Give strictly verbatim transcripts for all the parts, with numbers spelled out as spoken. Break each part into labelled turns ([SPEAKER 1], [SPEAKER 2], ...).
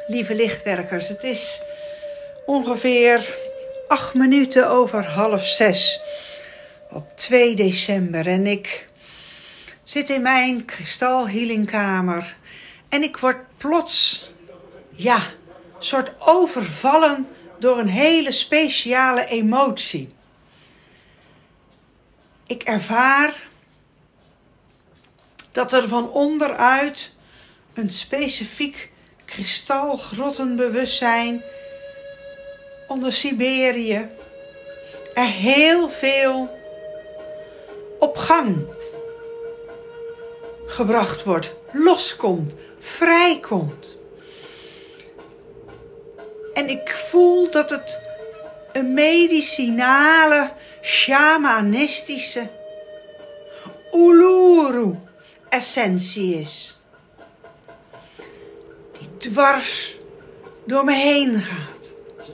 [SPEAKER 1] lieve lichtwerkers. Het is ongeveer acht minuten over half zes op twee december. En ik zit in mijn kristalhealingkamer en ik word plots, ja, soort overvallen door een hele speciale emotie. Ik ervaar dat er van onderuit een specifiek kristalgrottenbewustzijn onder Siberië er heel veel op gang gebracht wordt, loskomt, vrijkomt. En ik voel dat het een medicinale, shamanistische Uluru-essentie is. Die dwars door me heen gaat.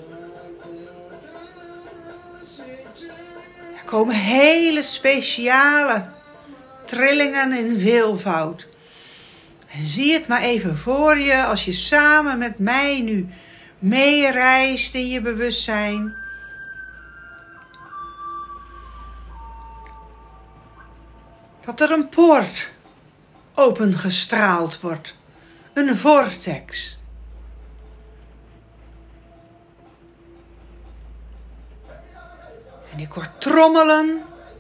[SPEAKER 1] Er komen hele speciale trillingen in veelvoud. En zie het maar even voor je als je samen met mij nu meereist in je bewustzijn. Dat er een poort opengestraald wordt. Een vortex. En ik hoor trommelen.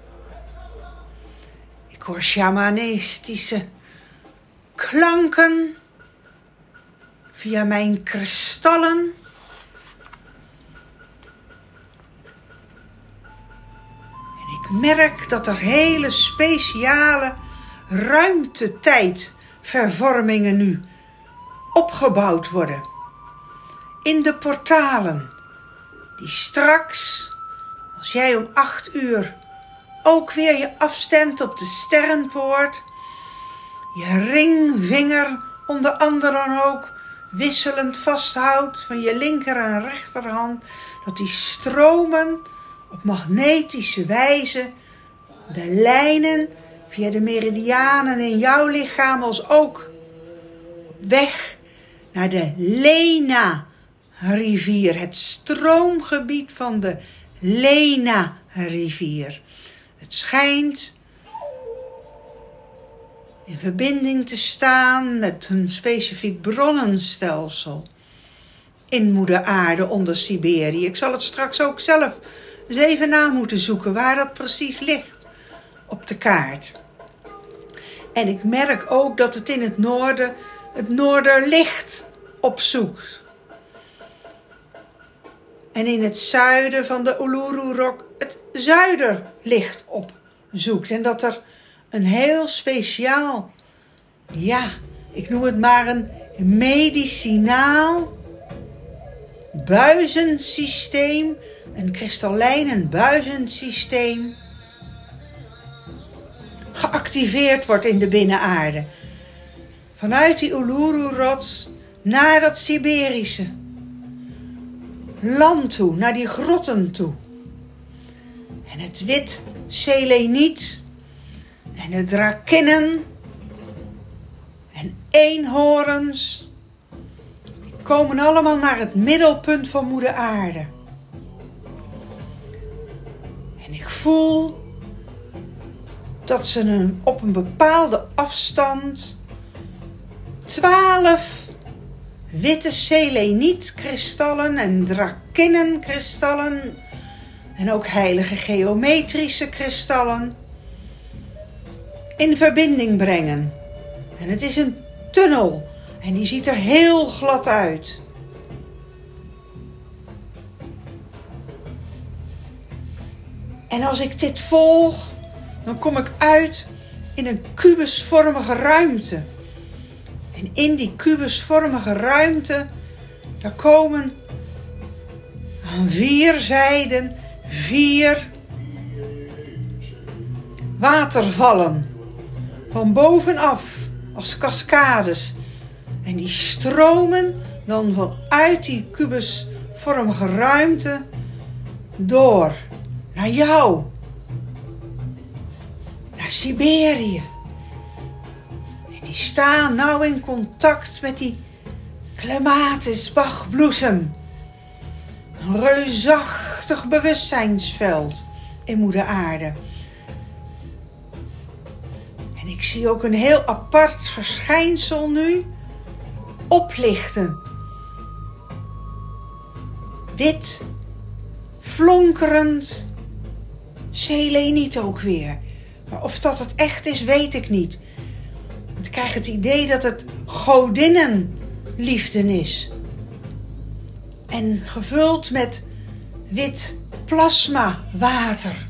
[SPEAKER 1] Ik hoor shamanistische klanken. Via mijn kristallen. En ik merk dat er hele speciale ruimtetijdvervormingen nu opgebouwd worden. In de portalen. Die straks, als jij om acht uur ook weer je afstemt op de sterrenpoort. Je ringvinger onder anderen ook wisselend vasthoudt van je linker en rechterhand. Dat die stromen op magnetische wijze de lijnen via de meridianen in jouw lichaam als ook op weg naar de Lena-rivier. Het stroomgebied van de Lena-rivier. Het schijnt in verbinding te staan met een specifiek bronnenstelsel in Moeder Aarde onder Siberië. Ik zal het straks ook zelf eens even na moeten zoeken waar dat precies ligt op de kaart. En ik merk ook dat het in het noorden het noorderlicht opzoekt. En in het zuiden van de Uluru-rok het zuiderlicht opzoekt. En dat er een heel speciaal, ja, ik noem het maar een medicinaal buizensysteem, een kristallijnen buizensysteem, geactiveerd wordt in de binnenaarde. Vanuit die Uluru-rots naar dat Siberische land toe, naar die grotten toe. En het wit seleniet en de drakinnen en eenhoorns die komen allemaal naar het middelpunt van Moeder Aarde. En ik voel dat ze een, op een bepaalde afstand twaalf witte selenietkristallen en drakinnenkristallen en ook heilige geometrische kristallen in verbinding brengen. En het is een tunnel en die ziet er heel glad uit. En als ik dit volg, dan kom ik uit in een kubusvormige ruimte. En in die kubusvormige ruimte, daar komen aan vier zijden vier watervallen. Van bovenaf als cascades. En die stromen dan vanuit die kubusvormige ruimte door naar jou. Naar Siberië. En die staan nauw in contact met die Clematis, bachbloesem. Een reusachtig bewustzijnsveld in moeder aarde. En ik zie ook een heel apart verschijnsel nu oplichten. Wit, flonkerend seleniet ook weer. Maar of dat het echt is, weet ik niet. Want ik krijg het idee dat het godinnenliefde is. En gevuld met wit plasma water.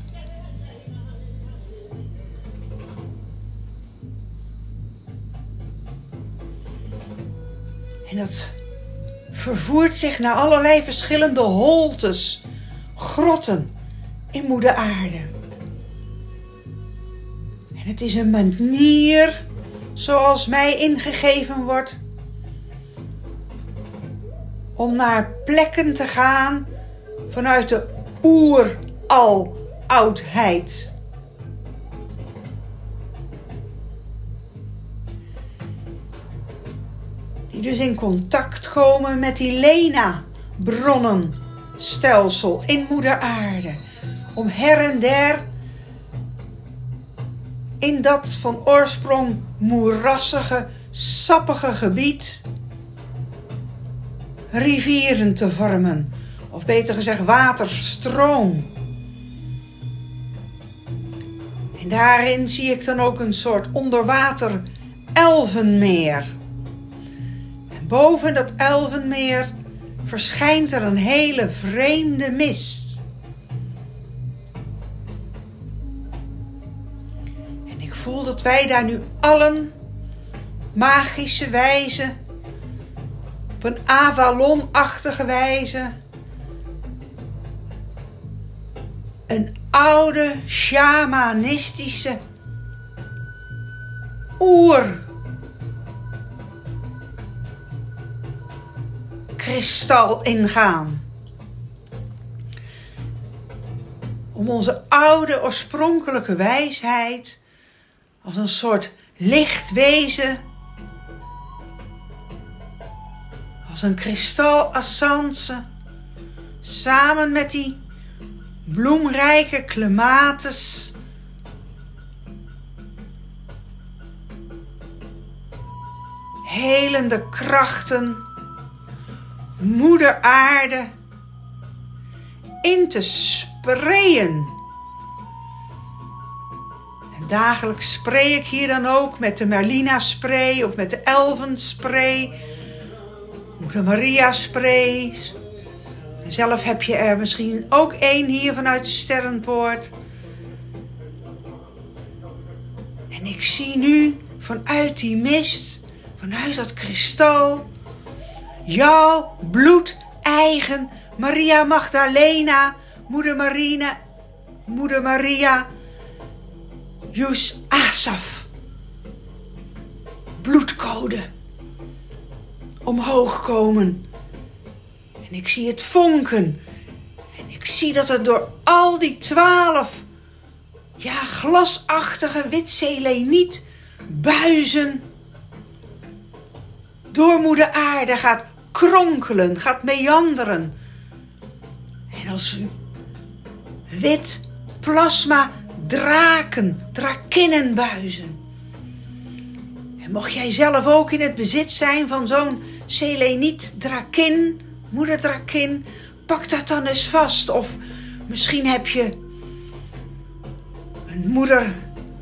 [SPEAKER 1] En dat vervoert zich naar allerlei verschillende holtes, grotten in moeder aarde. En het is een manier, zoals mij ingegeven wordt, om naar plekken te gaan vanuit de oeraloudheid. Die dus in contact komen met die Lena-bronnenstelsel in moeder aarde. Om her en der in dat van oorsprong moerassige, sappige gebied rivieren te vormen. Of beter gezegd waterstroom. En daarin zie ik dan ook een soort onderwater elvenmeer. En boven dat elvenmeer verschijnt er een hele vreemde mist. En ik voel dat wij daar nu allen magische wijze, op een Avalon-achtige wijze, een oude shamanistische oer kristal ingaan. Om onze oude oorspronkelijke wijsheid als een soort lichtwezen, als een kristalassance, samen met die bloemrijke clematis, helende krachten, moeder aarde in te sprayen. En dagelijks spray ik hier dan ook met de Merlina spray of met de Elven spray, Moeder Maria sprays. En zelf heb je er misschien ook één hier vanuit de Sterrenpoort. En ik zie nu vanuit die mist, vanuit dat kristal, jouw bloedeigen Maria Magdalena, Moeder Marina, Moeder Maria, Yus Asaf, bloedcode, omhoog komen. En ik zie het vonken. En ik zie dat het door al die twaalf, ja, glasachtige wit seleniet buizen door moeder aarde gaat kronkelen, gaat meanderen. En als wit plasma draken, drakinnen buizen. En mocht jij zelf ook in het bezit zijn van zo'n seleniet drakin, moeder drakin, pak dat dan eens vast. Of misschien heb je een moeder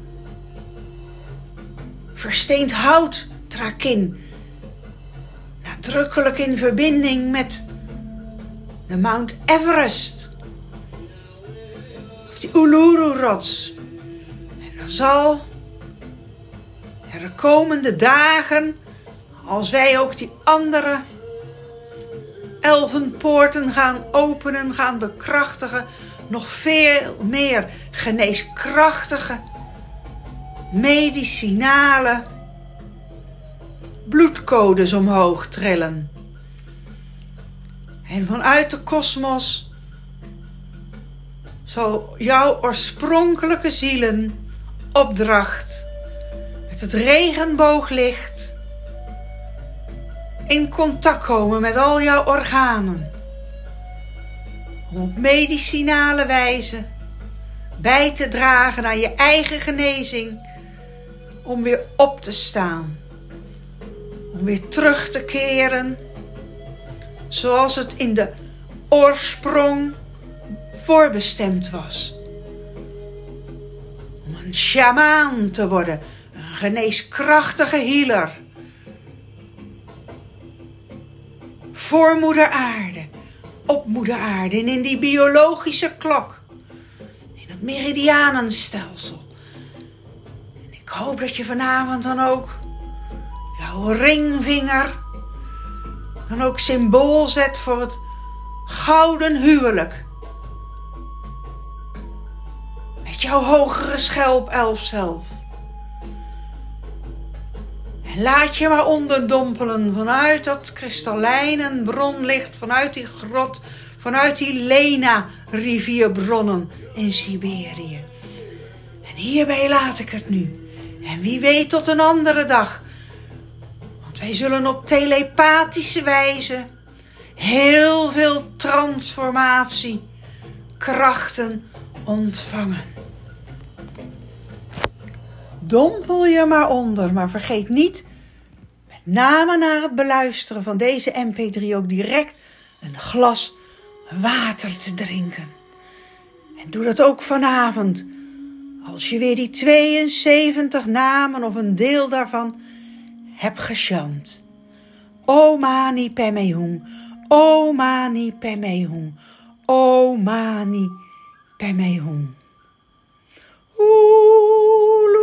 [SPEAKER 1] versteend hout drakin, nadrukkelijk in verbinding met de Mount Everest of die Uluru-rots. En dan zal er de komende dagen, als wij ook die andere elfenpoorten gaan openen, gaan bekrachtigen, nog veel meer geneeskrachtige, medicinale bloedcodes omhoog trillen. En vanuit de kosmos zal jouw oorspronkelijke zielen opdracht met het regenbooglicht in contact komen met al jouw organen. Om op medicinale wijze bij te dragen aan je eigen genezing. Om weer op te staan. Om weer terug te keren. Zoals het in de oorsprong voorbestemd was. Om een sjamaan te worden. Een geneeskrachtige healer. Voor moeder aarde. Op moeder aarde. En in die biologische klok. In het meridianenstelsel. En ik hoop dat je vanavond dan ook jouw ringvinger dan ook symbool zet voor het gouden huwelijk. Met jouw hogere schelpelf zelf. En laat je maar onderdompelen vanuit dat kristallijne bronlicht, vanuit die grot, vanuit die Lena rivierbronnen in Siberië. En hierbij laat ik het nu. En wie weet tot een andere dag. Want wij zullen op telepathische wijze heel veel transformatie, krachten ontvangen. Dompel je maar onder, maar vergeet niet, met name na het beluisteren van deze M P drie ook direct een glas water te drinken. En doe dat ook vanavond, als je weer die tweeënzeventig namen of een deel daarvan hebt gechant. O Mani Padme Hum, O Mani Padme Hum, O Mani Padme Hum. Oeh.